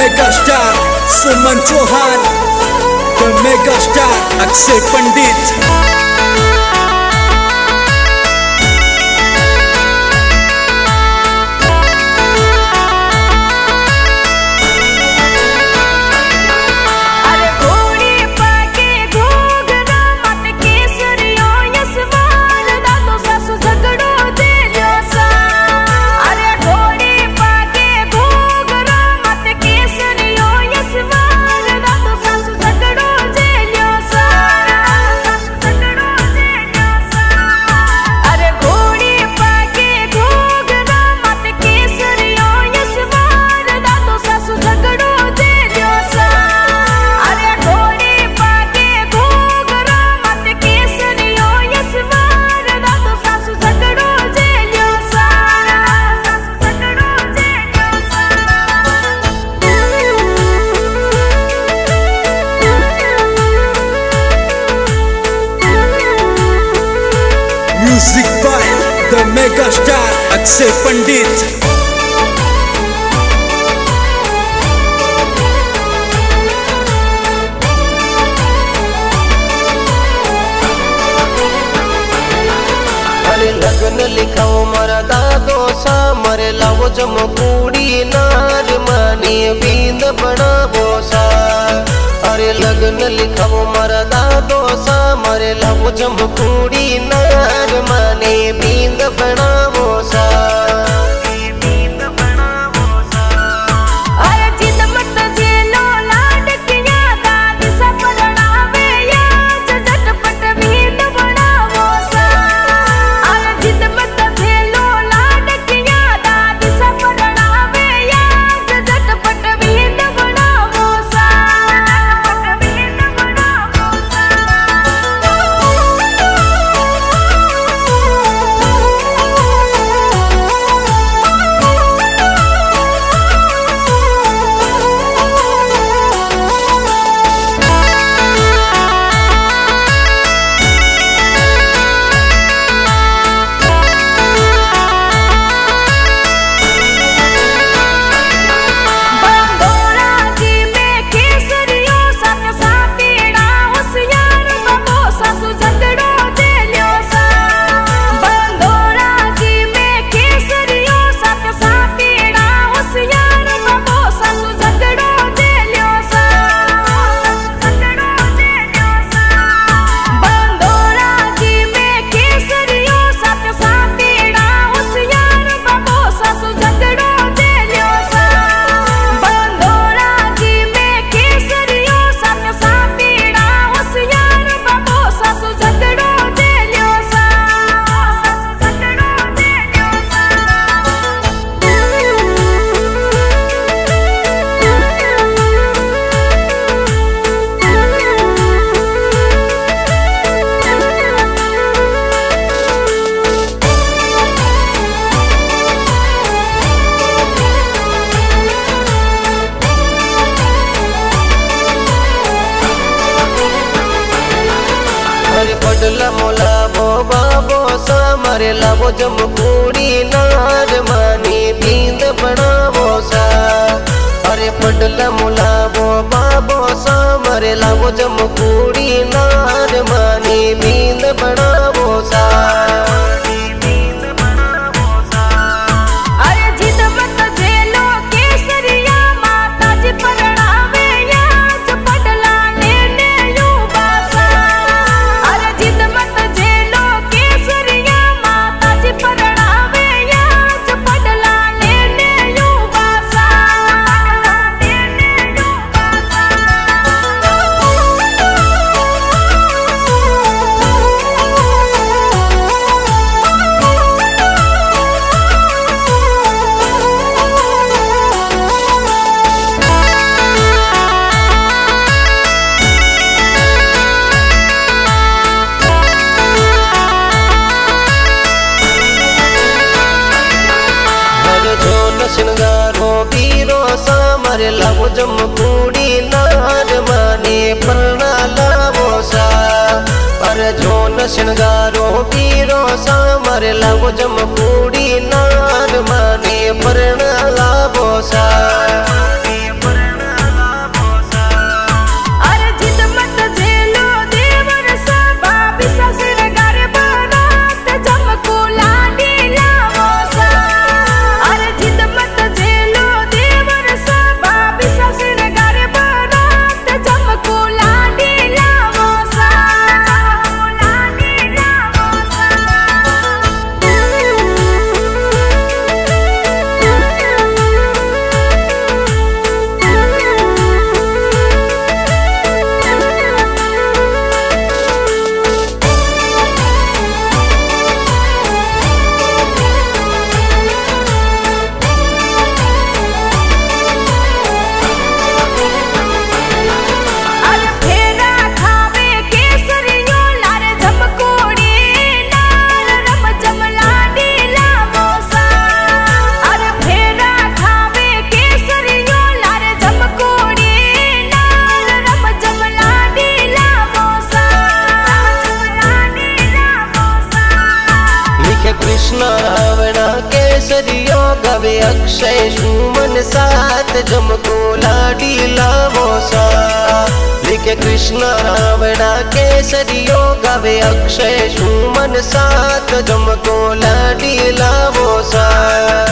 Megastar Suman Chauhan, the megastar Akshay Pandit. Music by the megastar Akshay Pandit. लगन लिखाओ मारा दादो सा मरे लावो जम कूड़ी नार मानी बींद बनावो सा। अरे लगन लिखाओ मारा दादो सा मरे लावो जम कूड़ी नार मानी बींद बनावो सा। पडला मोला बो बाबो सा मरे लावो जम कूड़ी नार मानी बींद बनावो सा। अरे पडला मोला बो बाबो सा मरे लावो जम कूड़ी नार मानी बींद बनावो सा। श्रृंगारो बीरो सा मरे लावो जम कूड़ी नार माने पलना लावो सा। पर जोन श्रृंगारो बीरो सा मरे लावो जम कूड़ी नार माने पलना लावो सा। रावणा केसरियो गवे अक्षय सुमन साथ जमको लाडी लावो सा लिखे कृष्ण रावणा केसरियो गवे अक्षय सुमन साथ जमको लाडी लावो सा।